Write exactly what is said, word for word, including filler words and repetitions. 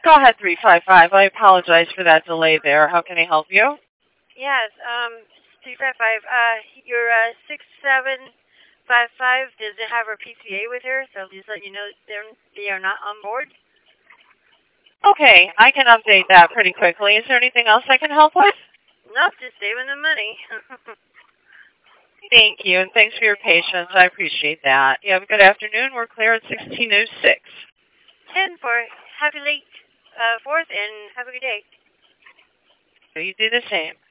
Go ahead, three five five. I apologize for that delay there. How can I help you? Yes, um, three five five. Uh, your uh, six seven five five. Does it have her P C A with her? So just let you know they're they are not on board. Okay, I can update that pretty quickly. Is there anything else I can help with? Nope, just saving the money. Thank you, and thanks for your patience. I appreciate that. You have a good afternoon. We're clear at sixteen oh six. Ten for happy late uh, fourth and have a good day. So you do the same.